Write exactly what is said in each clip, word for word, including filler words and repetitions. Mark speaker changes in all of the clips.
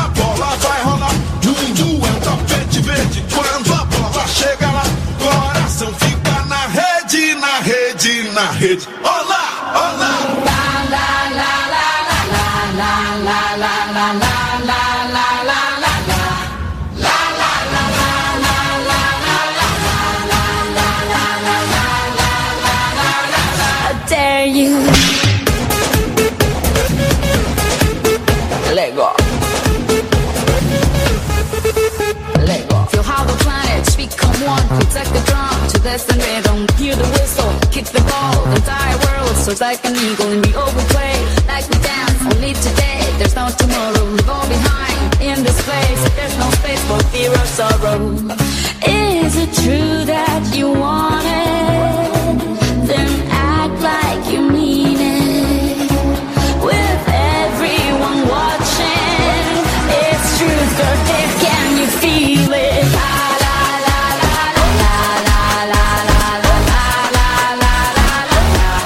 Speaker 1: a bola vai rolar. Mundo é um tapete verde. Quando a bola chega lá, coração fica na rede, na rede, na rede. Olá, olá. La la la la la la la la la la la la la.
Speaker 2: Dare you. Lego. Lego. Feel how the planets become one. Protect the drum to destined rhythm. Hear the whistle, kick the ball. The entire world soars like an eagle, and we overplay like we dance. Only today, there's no tomorrow. Leave all behind in this place. There's no space for fear or sorrow. Is it true that you want it? Then act like you mean it. With everyone watching, it's truth or dare. Can you feel it? La la la la la la la la la la la la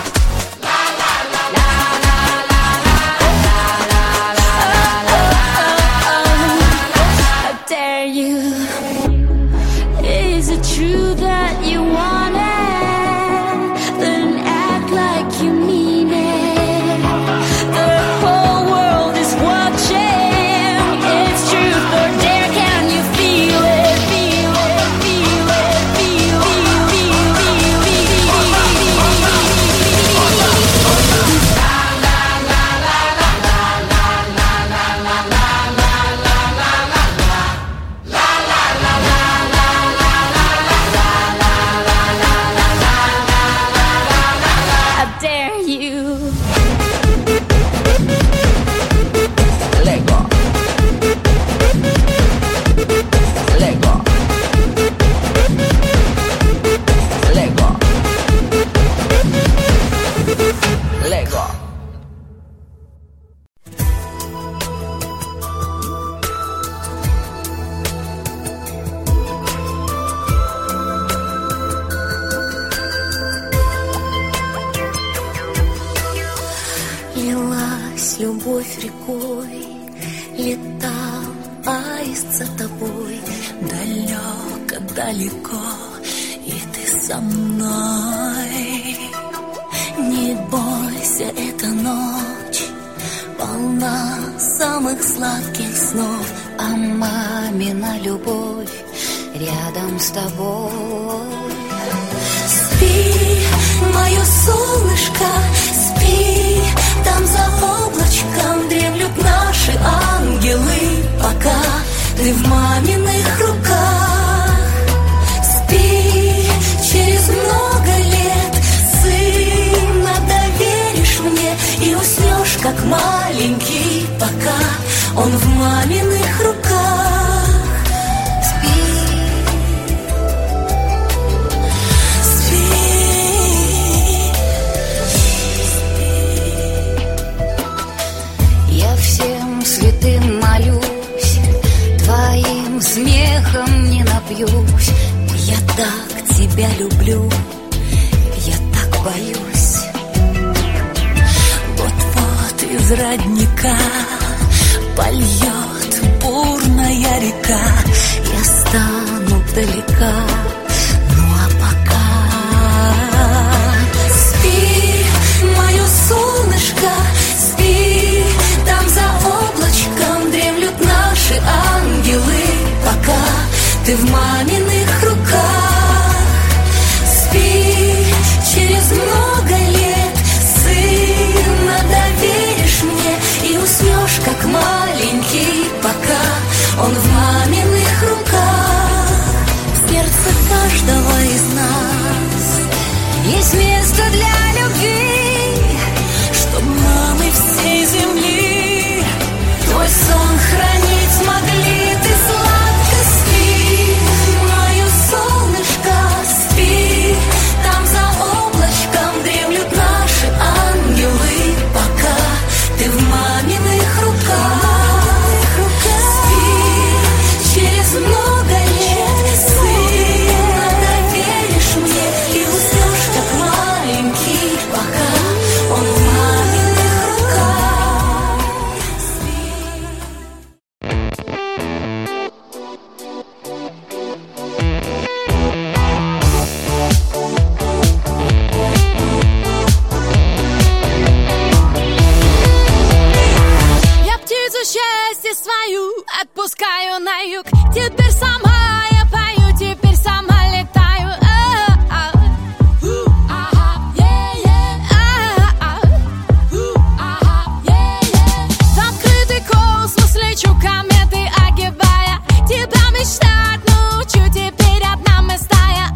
Speaker 2: la. How dare you? Is it true that you want it?
Speaker 3: Любовь рекой, летал аист за тобой, далеко-далеко, и ты со мной. Не бойся, эта ночь полна самых сладких снов, а мамина любовь рядом с тобой. Спи, мое солнышко, спи, там за облачком дремлют наши ангелы, пока ты в маминых руках. Спи, через много лет сына доверишь мне и уснешь, как маленький, пока он в маминых руках.
Speaker 2: Святым молюсь, твоим смехом не напьюсь. Я так тебя люблю, я так боюсь.
Speaker 3: Вот-вот из родника польет бурная река, я стану далека, ну а пока спи, мое солнышко, спи, там за облачком дремлют наши ангелы, пока ты в маминых руках. Спи, через много лет сына доверишь мне и уснешь, как маленький, пока он в маминых руках. В сердце каждого из нас есть место для любви, чтоб мамы всей земли твой сон хранить могли. Ты сладко спи, мое свою отпускаю на юг. Теперь сама я пою, теперь сама летаю. В открытый космос лечу, кометы огибая. Тебя мечтать научу, теперь одна мы стая.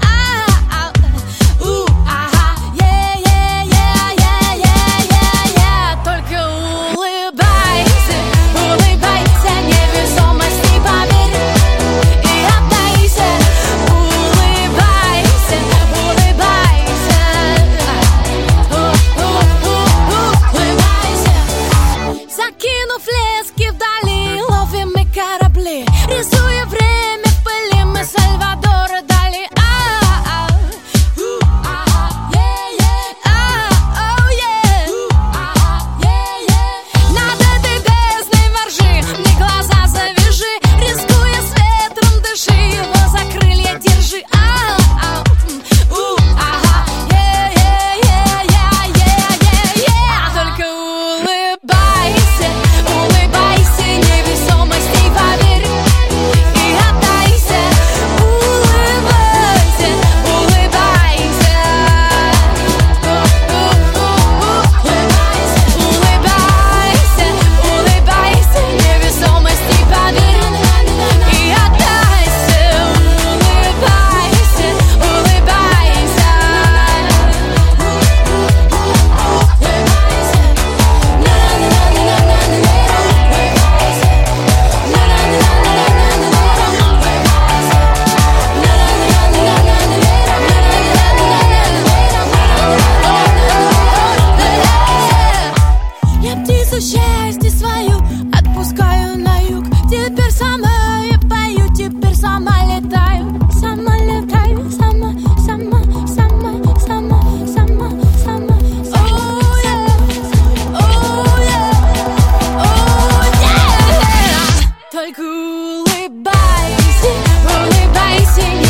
Speaker 3: Только улыбайся, улыбайся, невесомости поверь и отдайся. Улыбайся, улыбайся, улыбайся. Закинув лески вдали, ловим мы корабли, рисуя время в пыли, мы Сальвадора дали. Над этой бездной воржи, мне глаза завяжи, рискуя с ветром дыши, его за крылья держи. Только улыбайся, улыбайся, невесомости поверь и отдайся. Улыбайся, улыбайся, улыбайся, улыбайся, невесомости поверь и отдайся. Улыбайся, улыбайся. Я птицу счастья свою отпускаю на юг. Теперь сама я пою, теперь сама летаю. Сама летаю, сама, сама, сама, сама, сама, сама. Oh yeah, oh yeah, oh yeah. Только улыбайся, улыбайся.